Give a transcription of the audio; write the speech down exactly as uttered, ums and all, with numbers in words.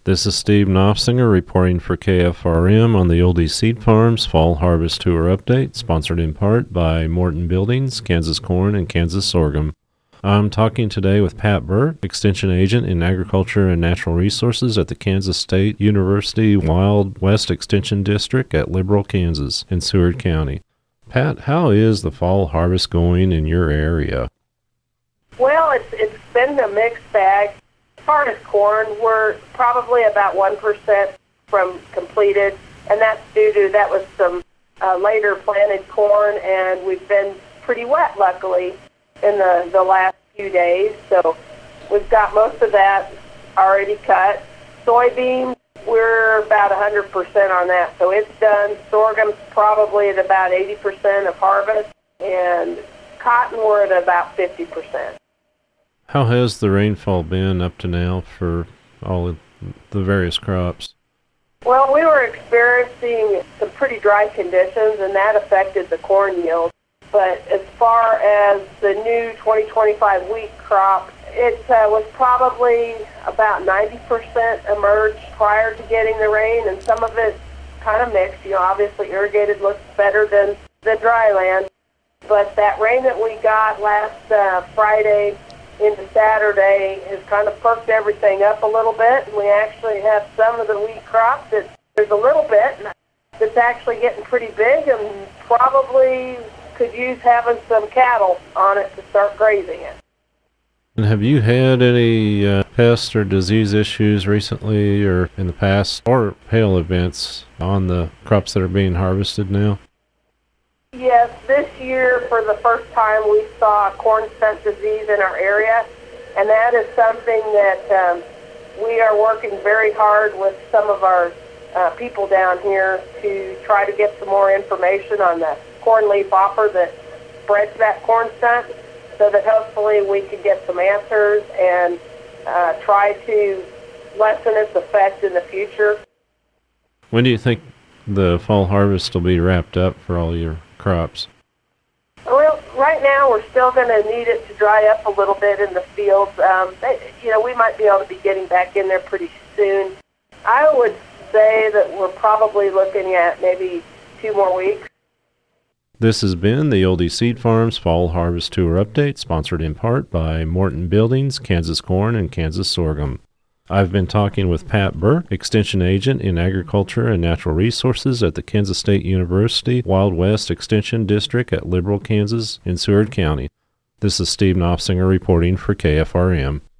This is Steve Knopfsinger reporting for K F R M on the Oldie Seed Farms Fall Harvest Tour Update, sponsored in part by Morton Buildings, Kansas Corn, and Kansas Sorghum. I'm talking today with Pat Burke, Extension Agent in Agriculture and Natural Resources at the Kansas State University Wild West Extension District at Liberal, Kansas, in Seward County. Pat, how is the fall harvest going in your area? Well, it's it's been a mixed bag. As far as corn, we're probably about one percent from completed, and that's due to, that was some uh, later planted corn, and we've been pretty wet, luckily, in the, the last few days. So we've got most of that already cut. Soybeans, we're about one hundred percent on that, so it's done. Sorghum's probably at about eighty percent of harvest, and cotton, we're at about fifty percent. How has the rainfall been up to now for all of the various crops? Well, we were experiencing some pretty dry conditions, and that affected the corn yield. But as far as the new twenty twenty-five wheat crop, it uh, was probably about ninety percent emerged prior to getting the rain, and some of it kind of mixed. You know, obviously irrigated looks better than the dry land. But that rain that we got last uh, Friday into Saturday has kind of perked everything up a little bit, and we actually have some of the wheat crop that there's a little bit that's actually getting pretty big and probably could use having some cattle on it to start grazing it. And have you had any uh, pest or disease issues recently or in the past, or hail events on the crops that are being harvested now? Yes, this year for the first time we saw corn stunt disease in our area, and that is something that um, we are working very hard with some of our uh, people down here to try to get some more information on the corn leaf hopper that spreads that corn stunt, so that hopefully we could get some answers and uh, try to lessen its effect in the future. When do you think the fall harvest will be wrapped up for all your crops? Well, right now we're still going to need it to dry up a little bit in the fields. Um, they, you know, we might be able to be getting back in there pretty soon. I would say that we're probably looking at maybe two more weeks. This has been the Oldie Seed Farms Fall Harvest Tour Update, sponsored in part by Morton Buildings, Kansas Corn, and Kansas Sorghum. I've been talking with Pat Burke, Extension Agent in Agriculture and Natural Resources at the Kansas State University Wild West Extension District at Liberal, Kansas, in Seward County. This is Steve Knopfsinger reporting for K F R M.